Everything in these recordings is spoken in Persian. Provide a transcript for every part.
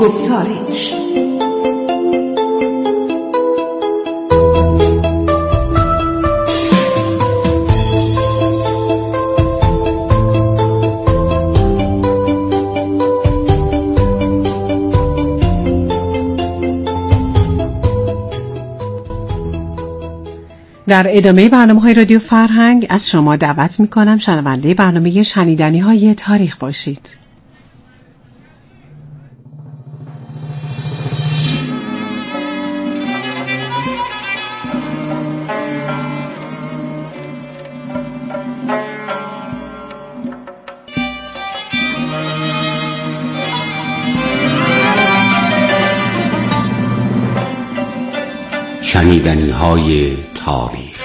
گفتارش. در ادامه برنامه‌های رادیو فرهنگ از شما دعوت می‌کنم شنونده برنامه شنیدنی‌های تاریخ باشید. شنیدنی‌های تاریخ.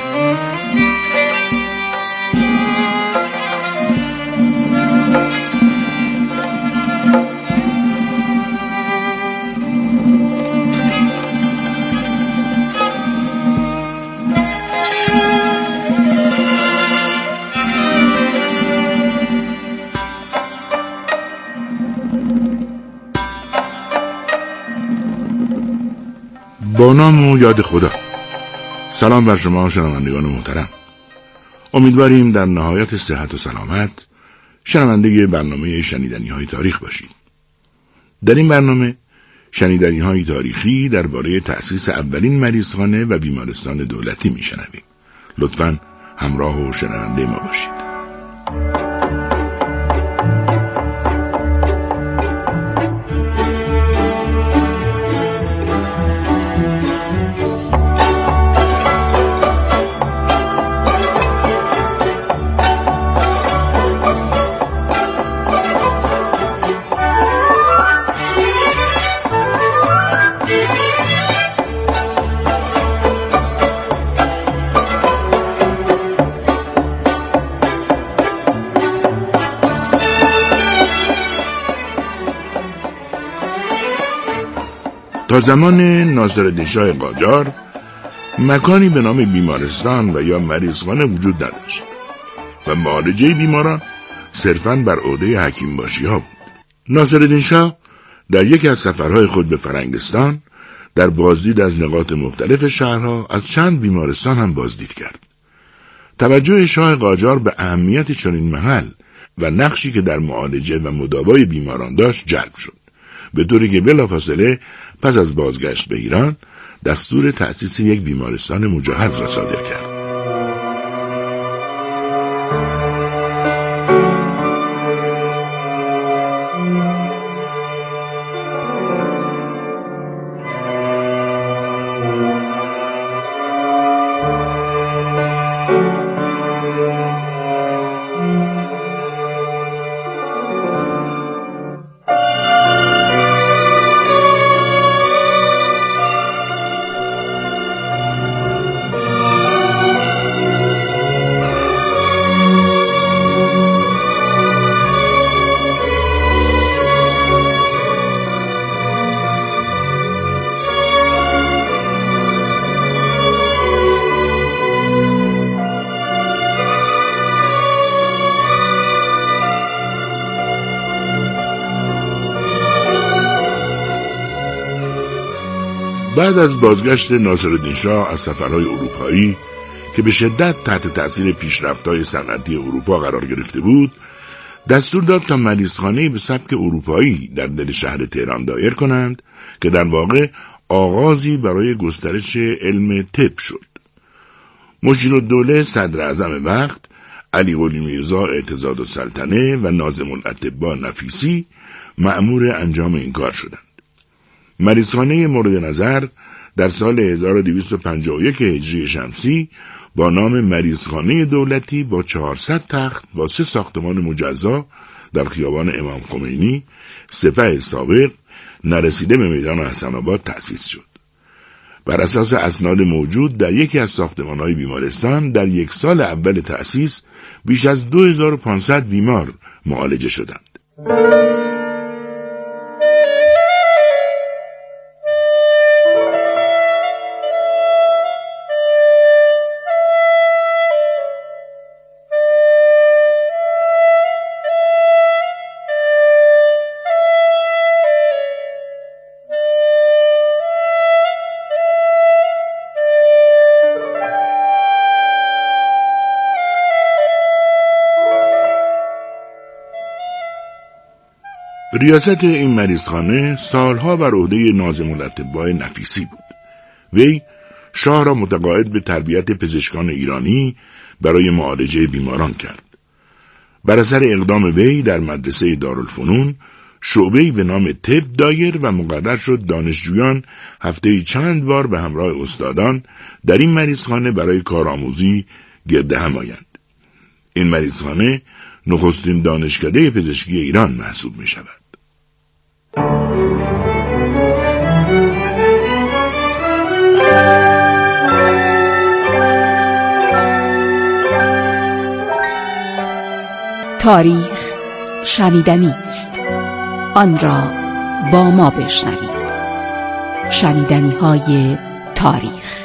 با نام و یاد خدا. سلام بر شما شنوندگان محترم. امیدواریم در نهایت صحت و سلامت شنونده برنامه شنیدنی‌های تاریخ باشید. در این برنامه شنیدنی‌های تاریخی درباره تأسیس اولین مریضخانه و بیمارستان دولتی میشنویم. لطفاً همراه و شنونده ما باشید. تا زمان ناصرالدین شاه قاجار مکانی به نام بیمارستان و یا مریضخانه وجود نداشت و معالجه بیماران صرفاً بر عهده حکیم باشی ها بود. ناصرالدین شاه در یکی از سفرهای خود به فرنگستان در بازدید از نقاط مختلف شهرها از چند بیمارستان هم بازدید کرد. توجه شاه قاجار به اهمیت چنین محل و نقشی که در معالجه و مداوای بیماران داشت جلب شد، به طوری که بلافاصله پس از بازگشت به ایران دستور تأسیس یک بیمارستان مجهز را صادر کرد. بعد از بازگشت ناصرالدین شاه از سفرهای اروپایی که به شدت تحت تأثیر پیشرفت‌های صنعتی اروپا قرار گرفته بود، دستور داد تا مریضخانه‌ای به سبک اروپایی در دل شهر تهران دایر کنند که در واقع آغازی برای گسترش علم طب شد. مشیرالدوله صدر اعظم وقت، علی قلی میرزا اعتضادالسلطنه و ناظم الاطباء نفیسی مأمور انجام این کار شدند. مریضخانه مورد نظر در سال 1251 هجری شمسی با نام مریضخانه دولتی با 400 تخت با 3 ساختمان مجزا در خیابان امام خمینی، سپه سابق، نرسیده به میدان حسن آباد تأسیس شد. بر اساس اسناد موجود در یکی از ساختمان‌های بیمارستان در یک سال اول تأسیس بیش از 2500 بیمار معالجه شدند. ریاست این مریضخانه سالها بر عهده ناظم الاطباء نفیسی بود. وی شاه را متقاعد به تربیت پزشکان ایرانی برای معالجه بیماران کرد. بر اثر اقدام وی در مدرسه دارالفنون شعبه‌ای به نام طب دایر و مقرر شد دانشجویان هفته‌ای چند بار به همراه استادان در این مریضخانه برای کارآموزی گرد هم آیند. این مریضخانه نخستین دانشکده پزشکی ایران محسوب می شود. تاریخ شنیدنی است. آن را با ما بشنوید. شنیدنی‌های تاریخ.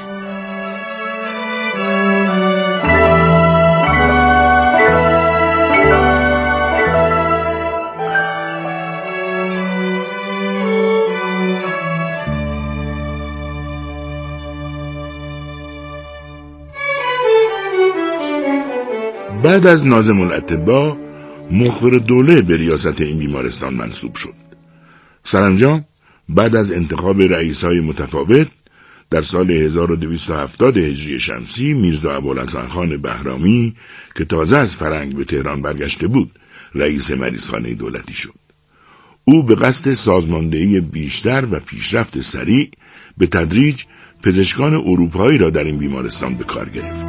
بعد از ناظم الاطباء مخبر دوله به ریاست این بیمارستان منصوب شد. سرانجام بعد از انتخاب رئیس‌های متفاوت در سال 1270 هجری شمسی میرزا ابوالحسن خان بهرامی که تازه از فرنگ به تهران برگشته بود رئیس مریضخانه دولتی شد. او به قصد سازماندهی بیشتر و پیشرفت سریع به تدریج پزشکان اروپایی را در این بیمارستان به کار گرفت.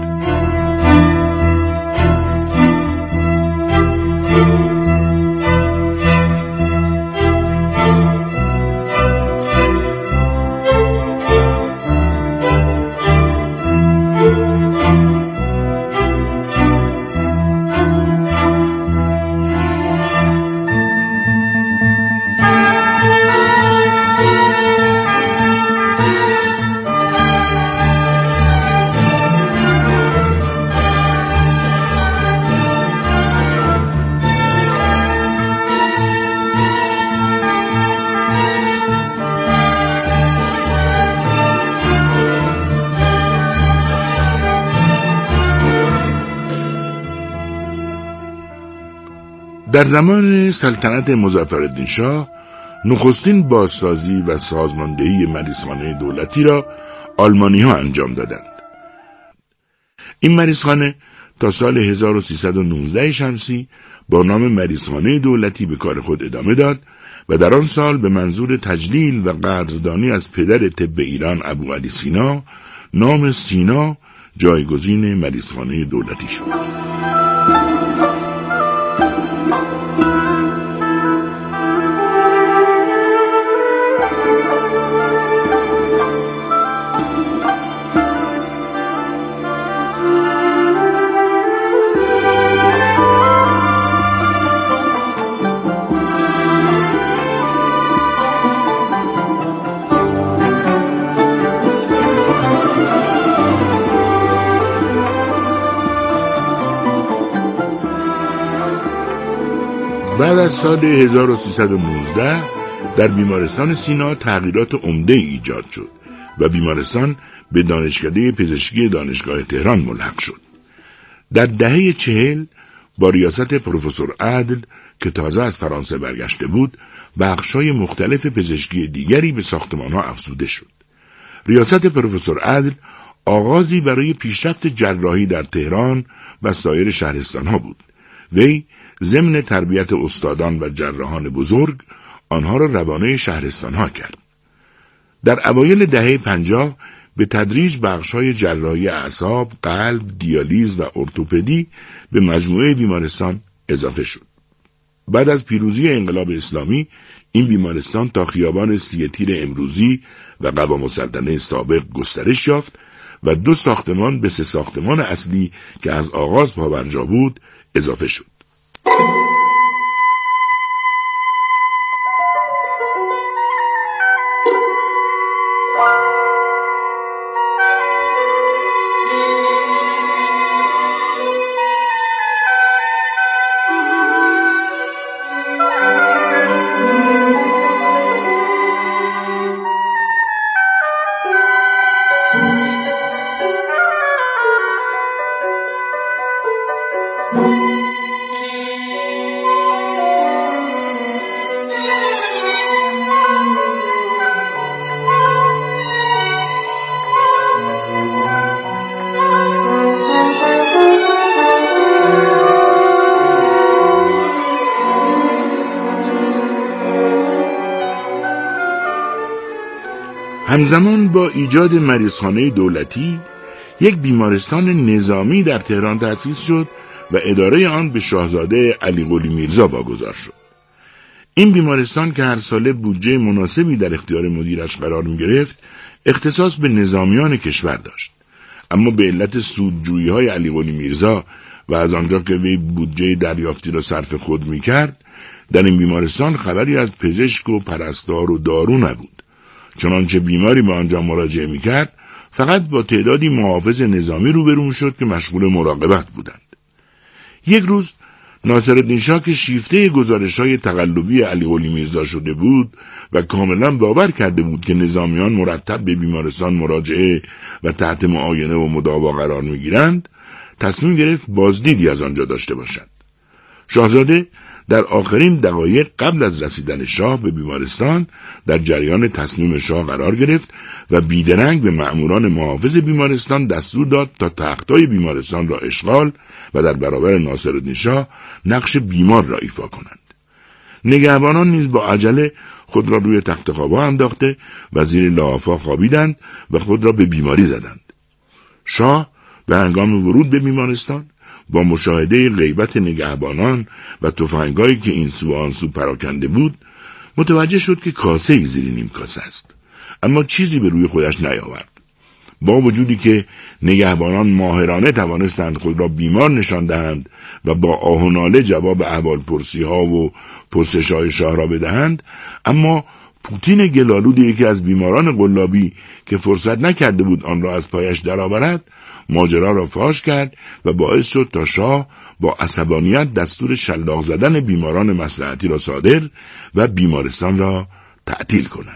در زمان سلطنت مظفرالدین شاه نخستین بازسازی و سازماندهی مریضخانه دولتی را آلمانی‌ها انجام دادند. این مریضخانه تا سال 1319 شمسی با نام مریضخانه دولتی به کار خود ادامه داد و در آن سال به منظور تجلیل و قدردانی از پدر طب ایران ابوعلی سینا نام سینا جایگزین مریضخانه دولتی شد. بعد از سال 1319 در بیمارستان سینا تغییرات عمده ایجاد شد و بیمارستان به دانشکده پزشکی دانشگاه تهران ملحق شد. در دهه 40 با ریاست پروفسور عدل که تازه از فرانسه برگشته بود، بخش‌های مختلف پزشکی دیگری به ساختمان‌ها افزوده شد. ریاست پروفسور عدل آغازی برای پیشرفت جراحی در تهران و سایر شهرستان‌ها بود. وی ضمن تربیت استادان و جراحان بزرگ آنها را روانه شهرستان‌ها کرد. در اوایل دهه 50 به تدریج بخش‌های جراحی اعصاب، قلب، دیالیز و ارتوپدی به مجموعه بیمارستان اضافه شد. بعد از پیروزی انقلاب اسلامی این بیمارستان تا خیابان سی تیر امروزی و قوام السلطنه سابق گسترش یافت و 2 ساختمان به 3 ساختمان اصلی که از آغاز پابرجا بود اضافه شد. همزمان با ایجاد مریضخانه دولتی، یک بیمارستان نظامی در تهران تأسیس شد و اداره آن به شاهزاده علی قلی میرزا واگذار شد. این بیمارستان که هر ساله بودجه مناسبی در اختیار مدیرش قرار می گرفت، اختصاص به نظامیان کشور داشت. اما به علت سودجویی‌های علی قلی میرزا و از آنجا که وی بودجه دریافتی را صرف خود می کرد، در این بیمارستان خبری از پزشک و پرستار و دارو نبود. چنانچه بیماری به آنجا مراجعه می کرد، فقط با تعدادی محافظ نظامی روبرو شد که مشغول مراقبت بودند. یک روز ناصرالدین شاه که شیفته گزارش‌های تقلبی علی قلی میرزا شده بود و کاملا باور کرده بود که نظامیان مرتب به بیمارستان مراجعه و تحت معاینه و مداوا قرار می‌گیرند، تصمیم گرفت بازدیدی از آنجا داشته باشد. شاهزاده در آخرین دقایق قبل از رسیدن شاه به بیمارستان در جریان تصمیم شاه قرار گرفت و بیدرنگ به مأموران محافظ بیمارستان دستور داد تا تخت‌های بیمارستان را اشغال و در برابر ناصرالدین شاه نقش بیمار را ایفا کنند. نگهبانان نیز با عجله خود را روی تخت خوابها انداخته و زیر لحافها خوابیدند و خود را به بیماری زدند. شاه به هنگام ورود به بیمارستان با مشاهده غیبت نگهبانان و تفنگایی که این سو آن سو پراکنده بود، متوجه شد که کاسه‌ای زیر نیم کاسه است، اما چیزی به روی خودش نیاورد. با وجودی که نگهبانان ماهرانه توانستند خود را بیمار نشان دهند و با آه و ناله جواب احوالپرسی‌ها و پرسش‌های شاه را بدهند، اما پوتین گلالود، یکی از بیماران قلابی که فرصت نکرده بود آن را از پایش درآورد، ماجرا را فاش کرد و باعث شد تا شاه با عصبانیت دستور شلاق زدن بیماران مصلحتی را صادر و بیمارستان را تعطیل کند.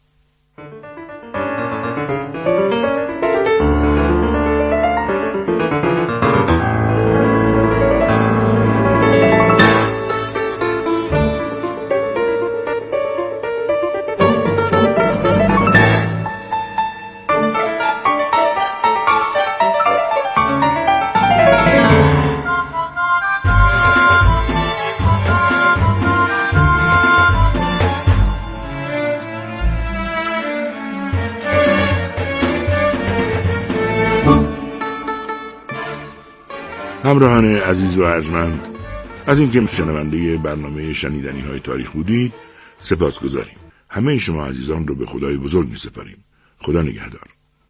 همراهان عزیز و ارجمند، از اینکه شنونده برنامه شنیدنی های تاریخ بودید سپاسگزاریم. همه شما عزیزان رو به خدای بزرگ می سپاریم. خدا نگهدار.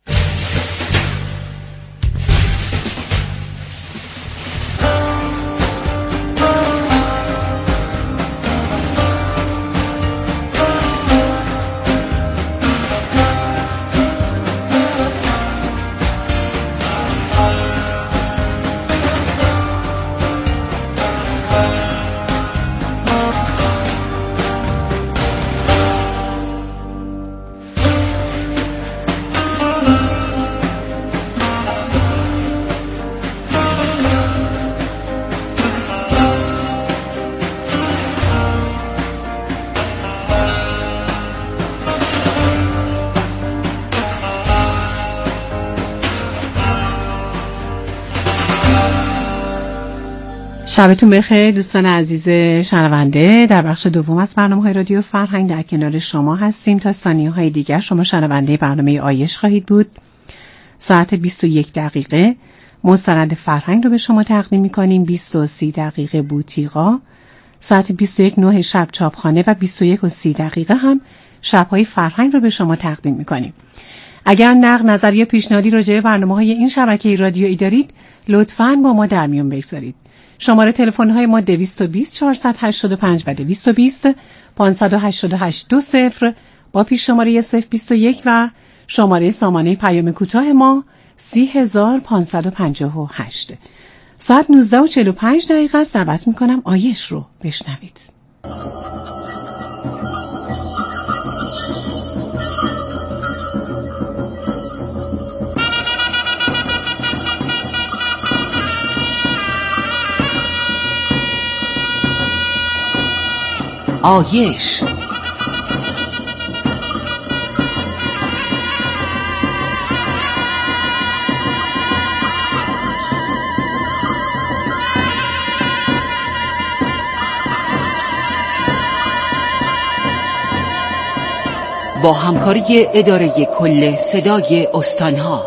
شبتون بخیر دوستان عزیز شنونده. در بخش دوم از برنامه‌های رادیو فرهنگ در کنار شما هستیم. تا ثانیه‌های دیگر شما شنونده برنامه آیش خواهید بود. ساعت 21 دقیقه مستند فرهنگ رو به شما تقدیم می‌کنیم. 20:30 دقیقه بوتیقا. ساعت 21:09 شب چاپخانه و 21:30 هم شب‌های فرهنگ رو به شما تقدیم می‌کنیم. اگر نقد، نظر یا پیشنهادی راجع به برنامه‌های این شبکه رادیویی دارید، لطفاً با ما در میون بگذارید. شماره تلفن های ما 220 485 و 220 588 20 با پیش شماره 021 و شماره سامانه پیام کوتاه ما 30558. ساعت 19:45 است. دعوت میکنم آیش رو بشنوید. آیش با همکاری اداره کل صدای استانها.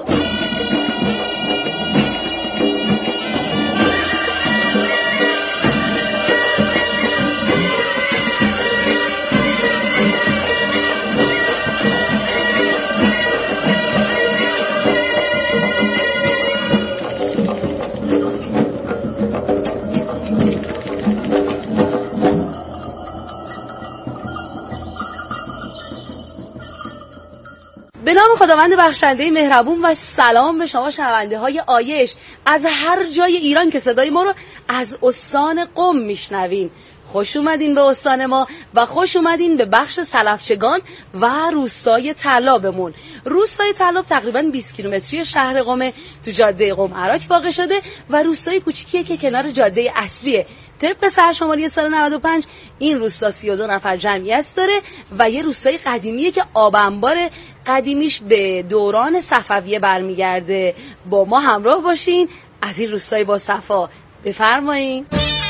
به نام خداوند بخشنده مهربون و سلام به شما شنونده های آیش از هر جای ایران که صدای ما رو از استان قم میشنوین. خوش اومدین به استان ما و خوش اومدین به بخش سلفچگان و روستای طلابمون. روستای طلاب تقریباً 20 کیلومتری شهر قم تو جاده قم عراق واقع شده و روستای کوچیکیه که کنار جاده اصلیه. طبق سرشماری سال 95 این روستا 32 نفر جمعیت داره و یه روستای قدیمیه که آب انبار قدیمیش به دوران صفویه برمیگرده. با ما همراه باشین از این روستای با صفا. بفرمایین.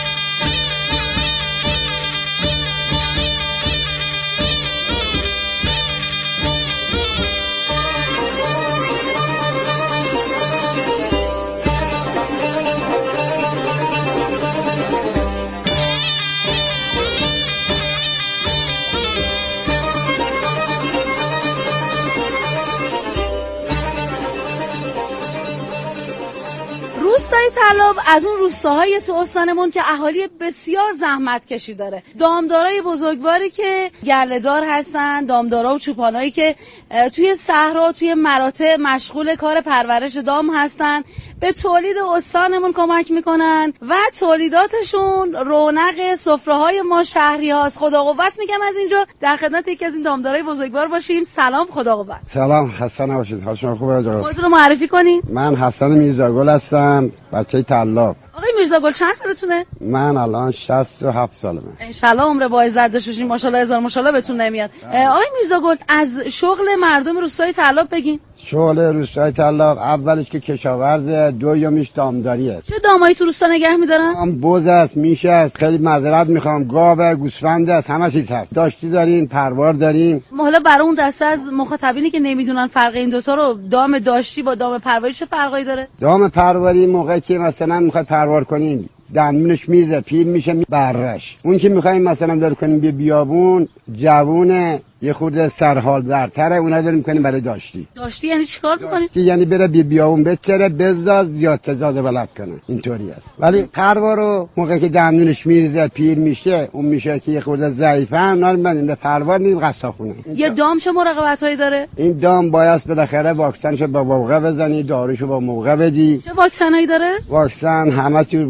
روستای طلاب از اون روستاهای تو استانمون که اهالی بسیار زحمت کشی داره. دامدارای بزرگواری که گله‌دار هستن، دامدارا و چوپانایی که توی صحرا توی مراتع مشغول کار پرورش دام هستن، به تولید استانمون کمک میکنن و تولیداتشون رونق سفره‌های ما شهری هاست. خدا قوت میگم از اینجا در خدمت یکی از این دامدارای بزرگوار باشیم. سلام، خدا قوت. سلام، خسته نباشید. حال شما خوبه آقا؟ خودتون رو معرفی کنین. من حسن میرزاگل هستم، بچه طلاب. آقای میرزاگل چند سالتونه؟ من الان 67 سالمه. انشالله عمر با عزت داشته باشین. ماشاءالله هزار ماشاءالله بهتون نمیاد. آقای میرزاگل از شغل مردم روستای طلاب بگین. شغل روستای طلاب اولش که کشاورزه، دومیش دامداریه. چه دامایی تو روستا نگه می‌دارن؟ بز است، میشه است، خیلی معذرت میخوام، گاو، گوسفند است، همه چیز هست. داشتی داریم، پروار داریم. حالا برای اون دسته از مخاطبینی که نمیدونن فرق این دوتا رو، دام داشتی با دام پرواری چه فرقایی داره؟ دام پرواری موقعی که مثلا میخواد پروار کنیم دندونش میزه، پیر میشه برش. اون که میخوایم مثلا دار کنیم به بیابون، جوونه، یه خورده سرحال درتره، اونا داریم کنیم برای داشتی. داشتی یعنی چیکار میکنیم؟ یعنی بره به بیابون بچره، بزاز یا تزاد بلد کنه، اینطوری است. ولی پروار رو موقعی که دندونش میرزه، پیر میشه، اون میشه که یه خورده ضعیفن، نمیدونیم به پروار نیم قصاخونه. یه دام چه مراقبتایی داره؟ این دام باید بالاخره واکسنشو با موقع بزنی، داروشو با موقع بدی. چه واکسنایی داره؟ واکسن همه جور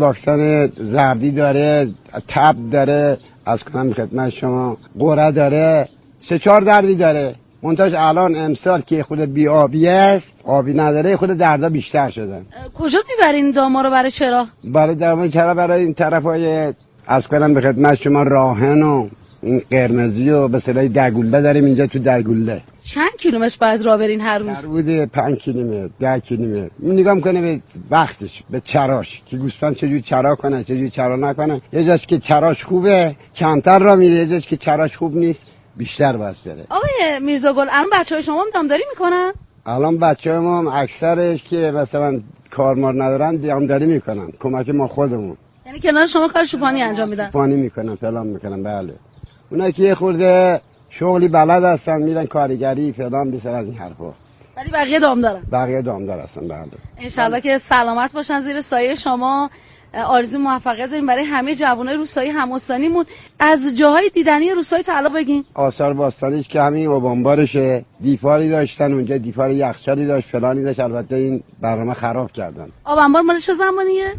واکسن زردی داره، تب داره، از کنم خدمت شما، قره داره، 3-4 دردی داره. منتاج الان امسال که خود بی آبی است، آبی نداره، خود دردا بیشتر شدن. کجا میبرین داما رو؟ برای چرا؟ برای درمان چرا؟ برای این طرفای از کنم به خدمت شما راهن و این قرمزی و به صلاح دگوله داریم اینجا تو دگوله. چند کیلومتر باید راه برین هر روز؟ حدود 5 کیلومتر 10 کیلومتر. نگاه میکنه به وقتش، به چراش که گوسفند چجوری چرا کنه، چجوری چرا نکنه. یه جاش که چراش خوبه کمتر راه میره، یه جاش که چراش خوب نیست بیشتر باز بره. آقای میرزاگل الان بچهای شما هم دامداری میکنن؟ الان بچه‌ها هم اکثرش که مثلا کارمار ندارن دامداری میکنن، کمک ما خودمون. یعنی کنار شما کار چوپانی انجام میدن؟ چوپانی میکنن، فلان میکنن. بله. اونایی که یه خورده شغلی بلد هستن میرن کارگری فلان بیشتر از این حرفا. ولی بقیه دامدارن؟ بقیه دامدار هستن. بله. انشالله که سلامت باشن زیر سایه شما. آرزو موفقیت داریم برای همه جوانای روستایی هم‌استانیمون. از جاهای دیدنی روستای طلاب بگین. آثار باستانیش که همین اوبانبارشه، دیفاری داشتن اونجا، دیفار یخچالی داشت، فلانی داشت. البته این برنامه خراب کردن. آبانبار مال چه زمانیه؟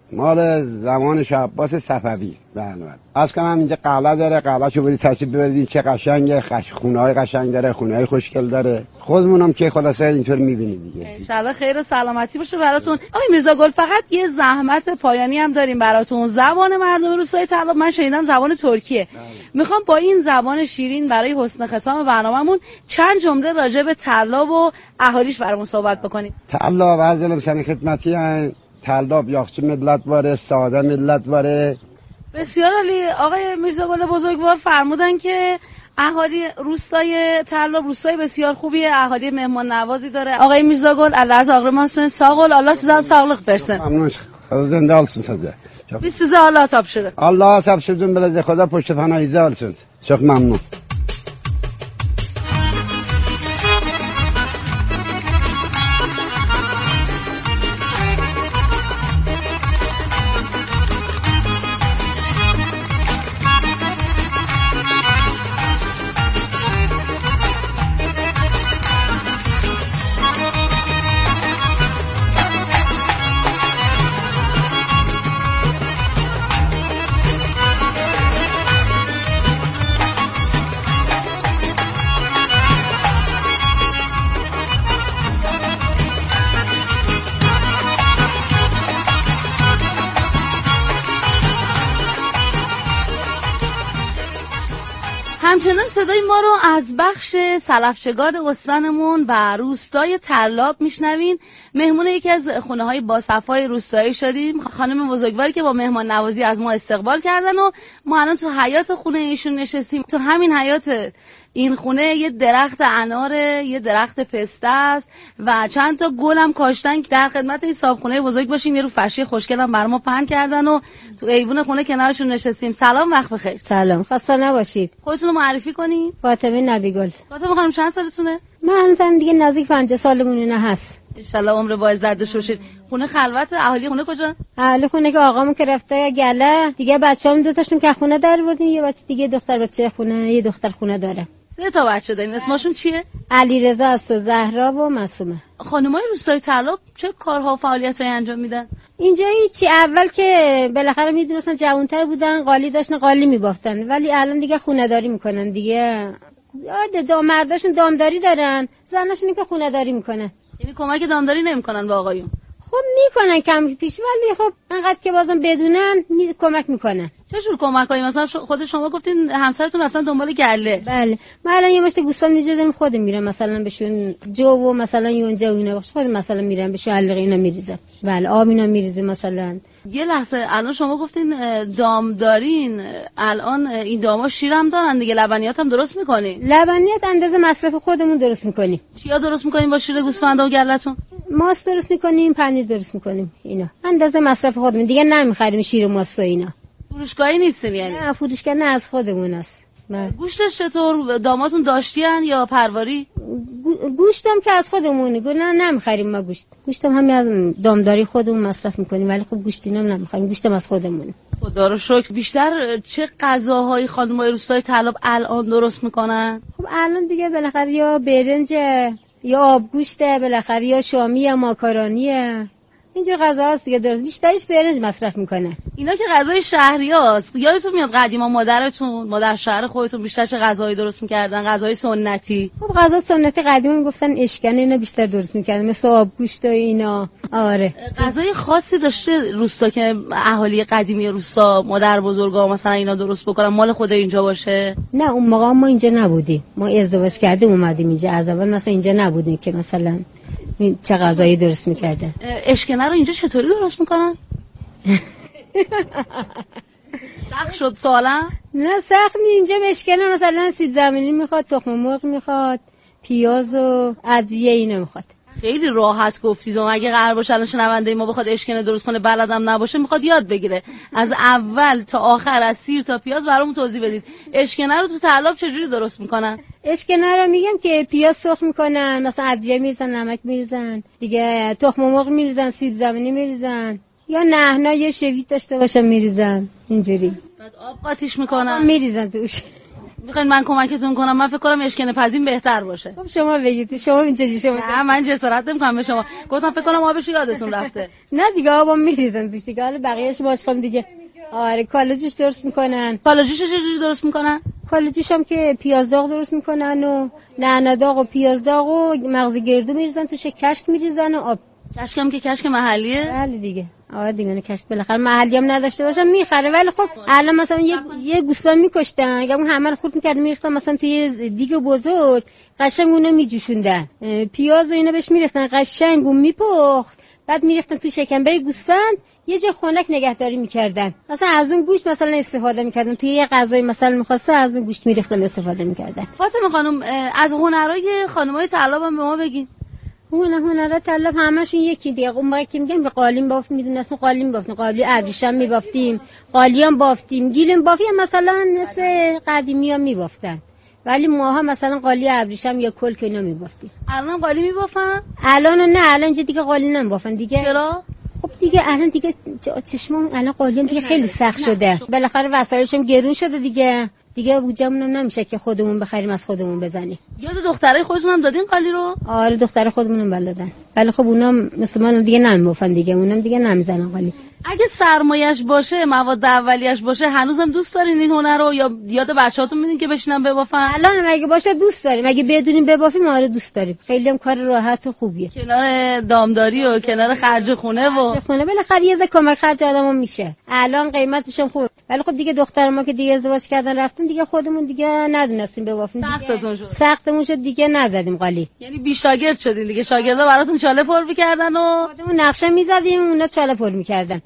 مال زمان شاه عباس صفوی. بله. از کنم اینجا قلعه داره، قلعه‌شو برید تشریف ببرید، این چه قشنگه، خونه‌های قشنگ داره، خونه‌های خوشگل داره. خودمونم که خلاصه اینطور می‌بینید دیگه. ان شاءالله خیر و سلامتی باشه براتون. آقای میرزاگل فقط یه زحمت پایانی هم داریم براتون. زبان مردم روستای طلاب من شنیدم زبان ترکیه. میخوام با این زبان شیرین برای حسن ختام برنامه‌مون چند جمله راجع به طلاب و اهالیش برامون صحبت بکنیم. طلاب از دلم سن خدمتی طلاب یاخچه ملت واره، ساده ملت واره. بسیار عالی. آقای میرزاگل بزرگوار فرمودن که اهالی روستای ترلاب روستای بسیار خوبیه، اهالی مهمان نوازی داره. آقای میرزاگل Allah razı olmasın, sağ ol, Allah size sağlık versin. ممنون زنده olsun size. Biz size Allah tapşırır. Allah tapşırdım belediye خدا پشت پناهیزه olsun. Çok memnun. همچنان صدای ما رو از بخش سلفچگان استانمون و روستای ترلاب میشنوین. مهمون یکی از خونه های باصفای روستایی شدیم، خانم بزرگواری که با مهمان نوازی از ما استقبال کردن و ما الان تو حیاط خونه ایشون نشستیم. تو همین حیاط این خونه یه درخت اناره، یه درخت پسته است و چند تا گل هم کاشتن که در خدمت این صاحبخونه بزرگ باشیم. یه رو فرشی خوشگل هم برام پهن کردن و تو ایوون خونه کنارشون نشستیم. سلام، وقت بخیر. سلام، خسته نباشید. خودتون رو معرفی کنین. فاطمه نبیگل. فاطمه خانم چند سالتونه؟ من الان دیگه نزدیک 50 سالمون هست. ان شاء الله عمر با عزت داشته باشید. خونه خلوت، اهالی خونه کجا؟ اهالی خونه که آقامون که رفته گله دیگه، بچه‌ام دو تاشون که خونه در بردیم، یه بچه دیگه دختر بچه خونه، یه دختر خونه داره. 3 تا بچه دارین. اسمشون چیه؟ علیرضا است و زهرا و معصومه. خانمای روستای ترلاب چه کارها و فعالیتایی انجام میدن؟ اینجا هیچی، اول که بالاخره میدونستن جوان‌تر بودن، قالی داشتن قالی میبافتن، ولی الان دیگه خونه داری میکنن دیگه. مرداشون دامداری دارن، زناشون که خونه داری میکنن. یعنی کمک دامداری نمیکنن به آقایون؟ خب میکنن کم پیش، ولی خب انقدر که بازم بدونن کمک میکنن. چه جور کمکایی؟ مثلا خود شما گفتین همسرتون رفتن دنبال گله. بله، ما الان یه مشت گوسفند دیگه داریم، خودم میرم مثلا بهشون جو و مثلا یونجا و اینا خودم مثلا میرم بهشون حلقه اینا میریزم. بله، آب اینا میریزه مثلا. یه لحظه، الان شما گفتین دام دارین، الان این داما شیرم دارن دیگه، لبنیات هم درست میکنین؟ لبنیات اندازه مصرف خودمون درست میکنیم. چیا درست میکنین با شیر گوسفند و گله‌تون؟ ماست درست میکنیم، پنیر درست میکنیم، اینا اندازه مصرف خودمون دیگه، نمیخریم شیر و ماست و اینا. فروشگاهی نیستین یعنی؟ نه، فروشگاه نه، از خودمون است. گوشتش چطور داماتون داشتین یا پرواری؟ گوشتم که از خودمونه، نه نمیخریم ما گوشتم همین از دامداری خودمون مصرف میکنیم، ولی خب گوشتینم نمیخریم، گوشتم از خودمونه. خدا رو شکر. بیشتر چه غذاهایی خانمای روستای ترلاب الان درست میکنن؟ خب الان دیگه بالاخره یا برنج یا آبگوشته، بالاخره یا شامی یا ماکارونیه، اینجور غذا هست دیگه درست. بیشترش برنج مصرف میکنه. اینا که غذای شهریاست. یادتون میاد قدیما مادر شهر خودتون بیشتر چه غذایی درست میکردن؟ غذای سنتی. خب غذا سنتی قدیما میگفتن اشکنه، اینا بیشتر درست میکردن، مثل آبگوشت و اینا. آره. غذای خاصی داشته روستا که اهالی قدیمی روستا، مادر بزرگا مثلا اینا درست بکنن، مال خود اینجا باشه؟ نه، اون موقع ما اینجا نبودیم، ما ازدواج کردیم اومدیم اینجا، از اول مثلا اینجا نبودیم که مثلا چه غذایی درست میکردن. اشکنه رو اینجا چطوری درست میکنن؟ سخت شد سالم؟ نه سخت نی، اینجا اشکنه مثلا سیب زمینی میخواد، تخم مرغ میخواد، پیاز و ادویه اینا میخواد. خیلی راحت گفتید. اگه قرار باشه الان شنونده ما بخواد اشکنه درست کنه، بلدم نباشه، میخواد یاد بگیره از اول تا آخر، از سیر تا پیاز برامون توضیح بدید. اشکنه رو تو ترلاب چجوری درست میکنن؟ اشکنه رو میگم که پیاز سرخ میکنن، مثلا ادویه میریزن، نمک میریزن دیگه، تخم مرغ میریزن، سیب زمینی میریزن، یا نهنا یه شویت داشته باشه میریزن، اینجوری. بعد آب قاطیش میکنن، میریزن توش. میخواین من کمکتون کنم؟ من فکر کنم اشکنه پزین بهتر باشه. خب شما بگید، شما اینجوری. شما نه، من جسارت نمیکنم به شما. گفتم فکر کنم آبش یادتون رفته. نه دیگه، آبم میریزن توش دیگه، حالا بقیه‌اش باشم دیگه. آره، کالوجوش درست میکنن. کالوجوش چجوری درست میکنن؟ کالوجوش هم که پیاز داغ درست میکنن و نعنا داغ و پیاز داغ و مغز گردو میریزن توش، کشک میریزن و آب کشکم که کشک محلیه؟ بله دیگه. آره دیگه کشک بالاخره محلی هم نداشته باشم میخره، ولی خب الان مثلا یه گوسفند میکشتن، اگه اون همه رو خورد میکردن میریختن مثلا توی دیگه بزرگ، قشنگ اونو میجوشوندن، پیاز و اینا بهش میریختن، قشنگ اون میپخت، بعد میریختن تو شکمبر گوسفند، یه جای خنک نگهداری میکردن، مثلا از اون گوشت مثلا استفاده میکردن، توی یه غذای مثلا میخواسته از اون گوشت میریختن استفاده میکردن. فاطمه خانم از هنرهای خانمای طلاب هم به ما بگین. هنرها طلاب همشون یکی دیگه. اون موقع که میگم به قالین بافت میدونستم، قالین بافتیم، قالی ابریشم میبافتیم، قالیام بافتیم، گیلم بافی هم مثلا مثل قدیمی‌ها میبافتن، ولی ماها مثلا قالی ابریشم یا کلک اینا میبافتیم. الان قالی میبافن؟ الان نه، الان اینجا دیگه قالی نمیبافن دیگه. چرا؟ خب دیگه الان دیگه چشمم الان قالیم دیگه خیلی سخت شده، بالاخره وسایلش هم گرون شده دیگه بودجمون هم نمیشه که خودمون بخریم از خودمون بزنیم. یاد دخترای خودتون هم دادین قالی رو؟ آره دختر خودمون هم بلدن، ولی خب اونا مثل ما دیگه نمیبافن دیگه، اونم دیگه نمیزنن قالی. اگه سرمایه‌اش باشه، مواد اولیه‌اش باشه، هنوزم دوست دارین این هنر رو یا یاد بچه‌هاتون میدین که بشینن ببافن؟ الان اگه باشه دوست داریم، اگه بدونیم ببافیم آره دوست داریم، خیلی هم کار راحت و خوبیه، کنار دامداری و کنار خرج خونه بالاخره یه کمک خرج آدمو میشه. الان قیمتش هم خوب، ولی خب دیگه دختر ما که دیگه ازدواج کردن رفتن دیگه، خودمون دیگه ندونستیم ببافیم، سختمون شد دیگه نزدیم قالی. یعنی بی شاگرد شدین دیگه، شاگردا براتون چاله پر می‌کردن و خودمون نقشه می‌زدیم اونا چاله پر می‌کردن.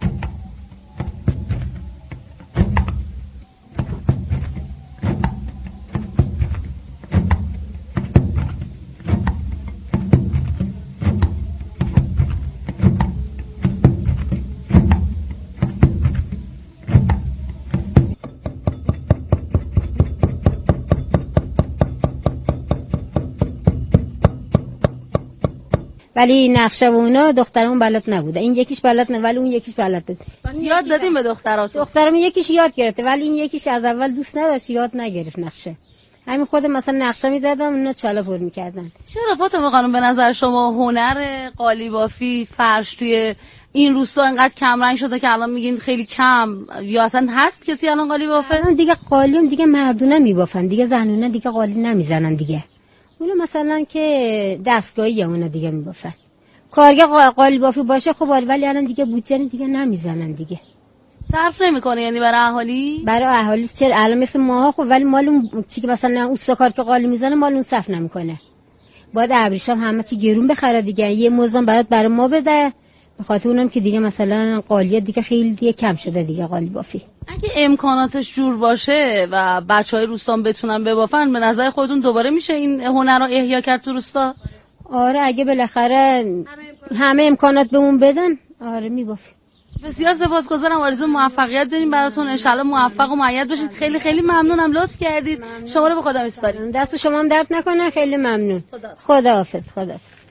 ولی نقشه و اونا دخترمون بلد نبوده، این یکیش بلد نه ولی اون یکیش بلد بود. یاد دادیم به دختراتون؟ دخترم یکیش یاد گرفته ولی این یکیش از اول دوست نداشت، یاد نگرفت نقشه. همین خود مثلا نقشه می‌زدم اونا چاله پر می‌کردن. چرا فاطمه خانم به نظر شما هنر قالی بافی فرش توی این روستا اینقدر کم رنگ شده که الان میگین خیلی کم، یا اصلا هست کسی الان قالی بافه؟ الان دیگه قالیم دیگه مردونه میبافن دیگه، زنونه دیگه قالی نمیزنن دیگه. اونا مثلا که دستگاهی اونا دیگه میبافن. کارگاه قالی بافی باشه خب، ولی الان دیگه بودجه دیگه نمیزنن دیگه. صرف نمیکنه یعنی برای اهالی؟ برای اهالی چرا الان مثل ماها خب، ولی مال اون چی که مثلا اوستاکار که قالی میزنه مال اون صرف نمیکنه. باید ابریشم همه چی گرون بخره دیگه، یه موزم برای ما بده، به خاطر اونم که دیگه مثلا قالیه دیگه خیلی دیگه کم شده دیگه قالی بافی. اگه امکاناتش جور باشه و بچهای روستان بتونن ببافن، به نظر خودتون دوباره میشه این هنر رو احیا کرد تو روستا؟ آره اگه بالاخره همه امکانات بهمون بدن آره میبافیم. بسیار سپاسگزارم، آرزو موفقیت داریم براتون، ان شاءالله موفق و مؤید باشید. خیلی خیلی ممنونم، لطف کردید. شما رو به خدا میسپاریم. دست شما هم درد نکنه، خیلی ممنون. خداحافظ. خداحافظ.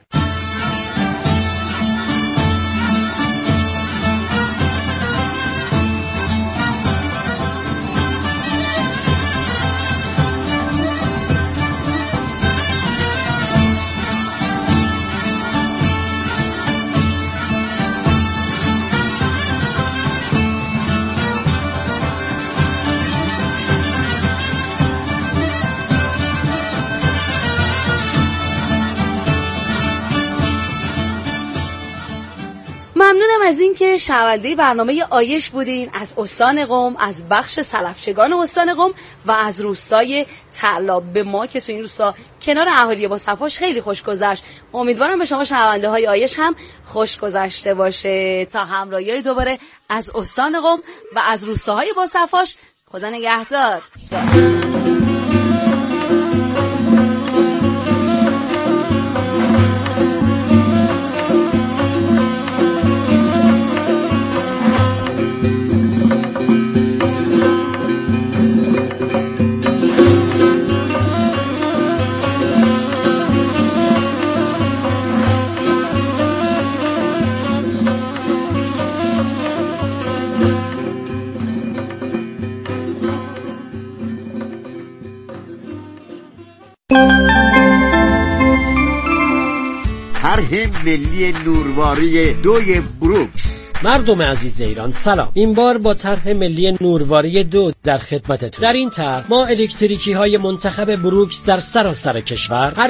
ممنونم از این که شنونده برنامه آیش بودین، از استان قم، از بخش سلفچگان استان قم و از روستای طلاب. به ما که تو این روستا کنار اهالی با صفاش خیلی خوش گذشت. امیدوارم به شما شنونده های آیش هم خوش گذشته باشه. تا همراهی دوباره از استان قم و از روستاهای با صفاش، خدا نگهدار. طرح ملی نورواری 2 بروکس. مردم عزیز ایران سلام، این بار با طرح ملی نورواری 2 در خدمتتون. در این طرح ما الکتریکی های منتخب بروکس در سراسر کشور